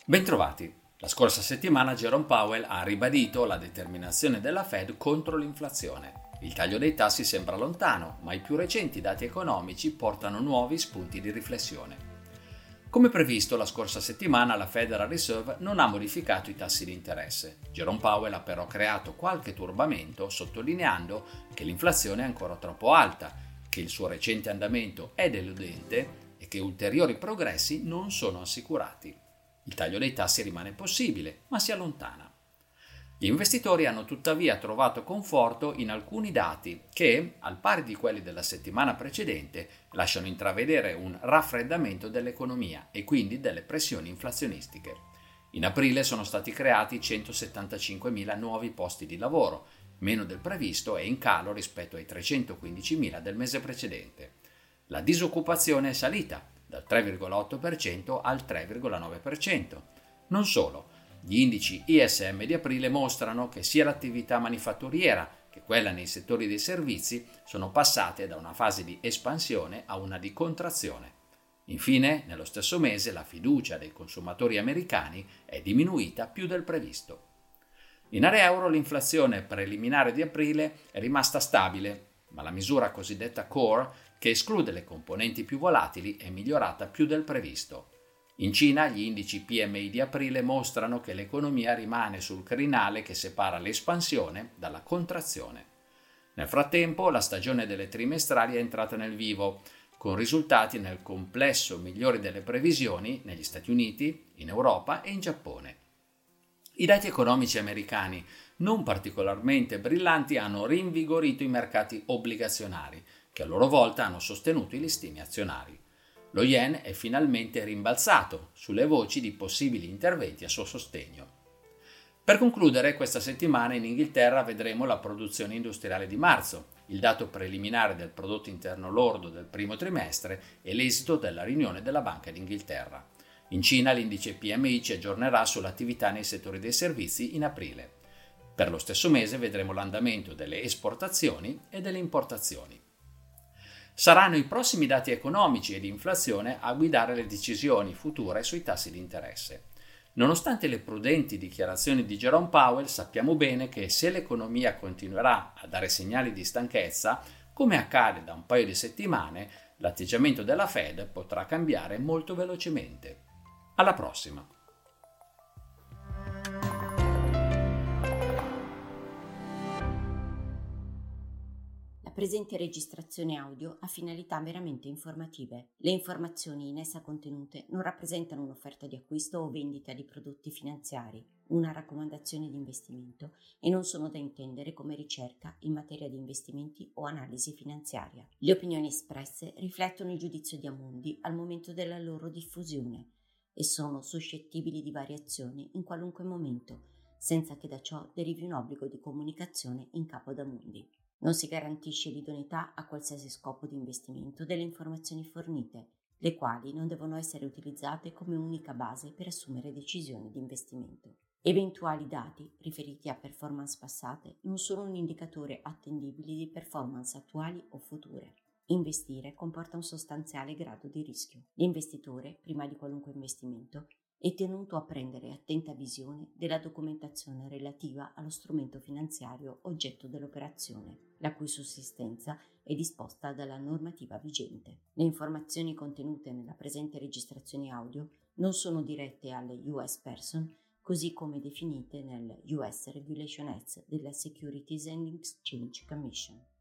Bentrovati. La scorsa settimana Jerome Powell ha ribadito la determinazione della Fed contro l'inflazione. Il taglio dei tassi sembra lontano, ma i più recenti dati economici portano nuovi spunti di riflessione. Come previsto la scorsa settimana, la Federal Reserve non ha modificato i tassi di interesse. Jerome Powell ha però creato qualche turbamento sottolineando che l'inflazione è ancora troppo alta, che il suo recente andamento è deludente e che ulteriori progressi non sono assicurati. Il taglio dei tassi rimane possibile, ma si allontana. Gli investitori hanno tuttavia trovato conforto in alcuni dati che, al pari di quelli della settimana precedente, lasciano intravedere un raffreddamento dell'economia e quindi delle pressioni inflazionistiche. In aprile sono stati creati 175.000 nuovi posti di lavoro, meno del previsto e in calo rispetto ai 315.000 del mese precedente. La disoccupazione è salita dal 3,8% al 3,9%. Non solo, gli indici ISM di aprile mostrano che sia l'attività manifatturiera che quella nei settori dei servizi sono passate da una fase di espansione a una di contrazione. Infine, nello stesso mese la fiducia dei consumatori americani è diminuita più del previsto. In area euro l'inflazione preliminare di aprile è rimasta stabile, ma la misura cosiddetta core, che esclude le componenti più volatili, è migliorata più del previsto. In Cina gli indici PMI di aprile mostrano che l'economia rimane sul crinale che separa l'espansione dalla contrazione. Nel frattempo la stagione delle trimestrali è entrata nel vivo, con risultati nel complesso migliori delle previsioni negli Stati Uniti, in Europa e in Giappone. I dati economici americani, non particolarmente brillanti, hanno rinvigorito i mercati obbligazionari, che a loro volta hanno sostenuto i listini azionari. Lo yen è finalmente rimbalzato sulle voci di possibili interventi a suo sostegno. Per concludere, questa settimana in Inghilterra vedremo la produzione industriale di marzo, il dato preliminare del prodotto interno lordo del primo trimestre e l'esito della riunione della Banca d'Inghilterra. In Cina l'indice PMI ci aggiornerà sull'attività nei settori dei servizi in aprile. Per lo stesso mese vedremo l'andamento delle esportazioni e delle importazioni. Saranno i prossimi dati economici e di inflazione a guidare le decisioni future sui tassi di interesse. Nonostante le prudenti dichiarazioni di Jerome Powell, sappiamo bene che se l'economia continuerà a dare segnali di stanchezza, come accade da un paio di settimane, l'atteggiamento della Fed potrà cambiare molto velocemente. Alla prossima! La presente registrazione audio ha finalità meramente informative. Le informazioni in essa contenute non rappresentano un'offerta di acquisto o vendita di prodotti finanziari, una raccomandazione di investimento e non sono da intendere come ricerca in materia di investimenti o analisi finanziaria. Le opinioni espresse riflettono il giudizio di Amundi al momento della loro diffusione e sono suscettibili di variazioni in qualunque momento, senza che da ciò derivi un obbligo di comunicazione in capo ad Amundi. Non si garantisce l'idoneità a qualsiasi scopo di investimento delle informazioni fornite, le quali non devono essere utilizzate come unica base per assumere decisioni di investimento. Eventuali dati riferiti a performance passate non sono un indicatore attendibile di performance attuali o future. Investire comporta un sostanziale grado di rischio. L'investitore, prima di qualunque investimento, è tenuto a prendere attenta visione della documentazione relativa allo strumento finanziario oggetto dell'operazione, la cui sussistenza è disposta dalla normativa vigente. Le informazioni contenute nella presente registrazione audio non sono dirette alle US Person, così come definite nel US Regulation Act della Securities and Exchange Commission.